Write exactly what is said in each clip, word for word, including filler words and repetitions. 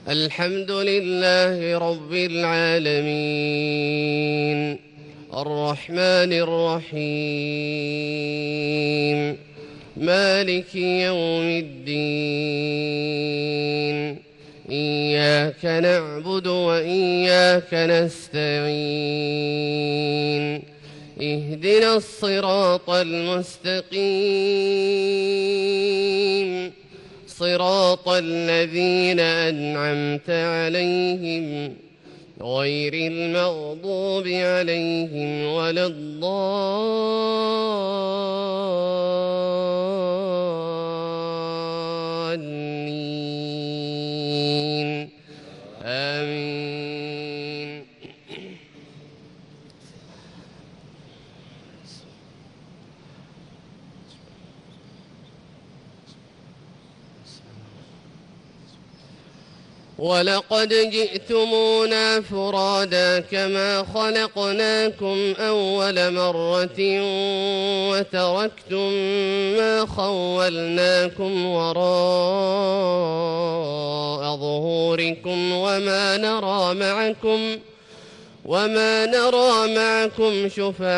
الحمد لله رب العالمين الرحمن الرحيم مالك يوم الدين إياك نعبد وإياك نستعين اهدنا الصراط المستقيم صراط الذين أنعمت عليهم غير المغضوب عليهم ولا الضالين آمين. ولقد جئتمونا فرادا كما خلقناكم أول مرة وتركتم ما خولناكم وراء ظهوركم وما نرى معكم وما نرى معكم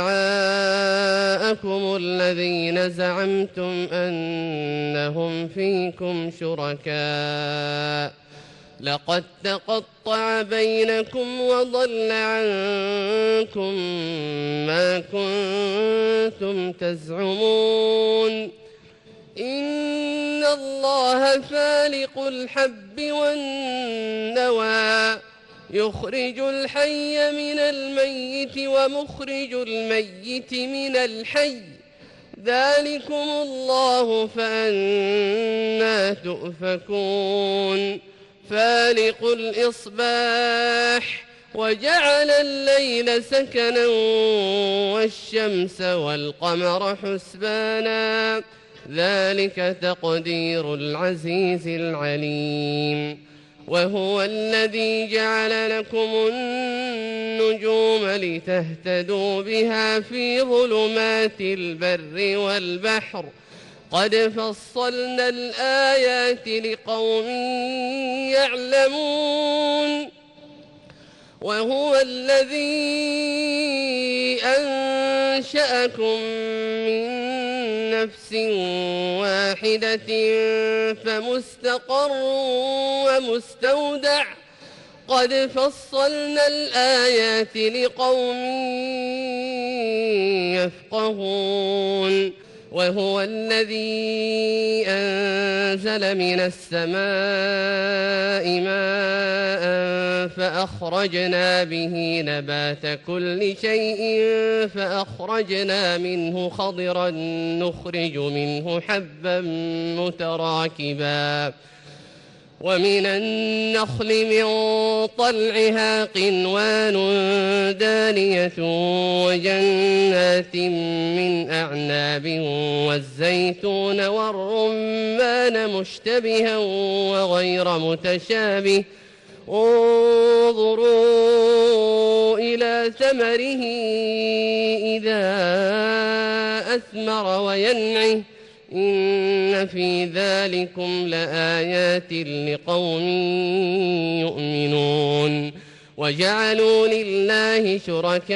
شفعاءكم الذين زعمتم أنهم فيكم شركاء لقد تقطع بينكم وضل عنكم ما كنتم تزعمون إن الله فالق الحب والنوى يخرج الحي من الميت ومخرج الميت من الحي ذلكم الله فأنى تؤفكون فالق الإصباح وجعل الليل سكنا والشمس والقمر حسبانا ذلك تقدير العزيز العليم وهو الذي جعل لكم النجوم لتهتدوا بها في ظلمات البر والبحر قد فصلنا الآيات لقوم يعلمون وهو الذي أنشأكم من نفس واحدة فمستقر ومستودع قد فصلنا الآيات لقوم يفقهون وهو الذي أنزل من السماء ماء فأخرجنا به نبات كل شيء فأخرجنا منه خضرا نخرج منه حبا متراكبا ومن النخل من طلعها قنوان دانية وجنات من أعناب والزيتون والرمان مشتبها وغير متشابه انظروا إلى ثمره إذا أثمر وينعه إن في ذلكم لآيات لقوم يؤمنون وجعلوا لله شركاء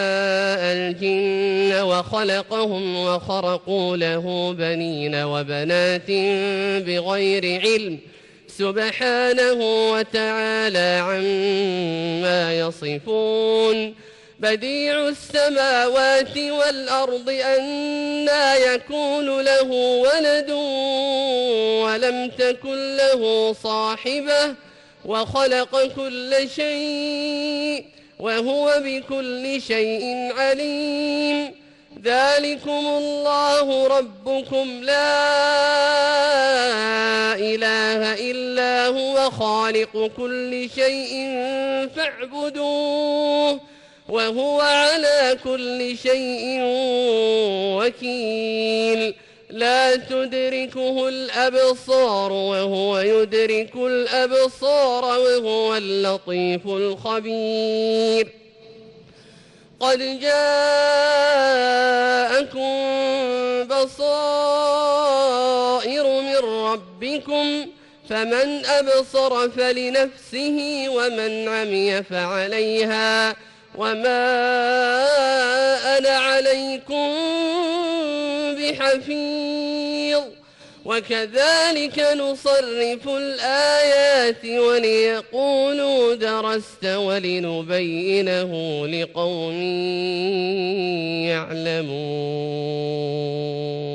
الجن وخلقهم وخرقوا له بنين وبنات بغير علم سبحانه وتعالى عما يصفون بديع السماوات والأرض أنى يكون له ولد ولم تكن له صاحبة وخلق كل شيء وهو بكل شيء عليم ذلكم الله ربكم لا إله إلا هو خالق كل شيء فاعبدوه وهو على كل شيء وكيل لا تدركه الأبصار وهو يدرك الأبصار وهو اللطيف الخبير قد جاءكم بصائر من ربكم فمن أبصر فلنفسه ومن عمي فعليها وما أنا عليكم بحفيظ وكذلك نصرف الآيات وليقولوا درست ولنبينه لقوم يعلمون.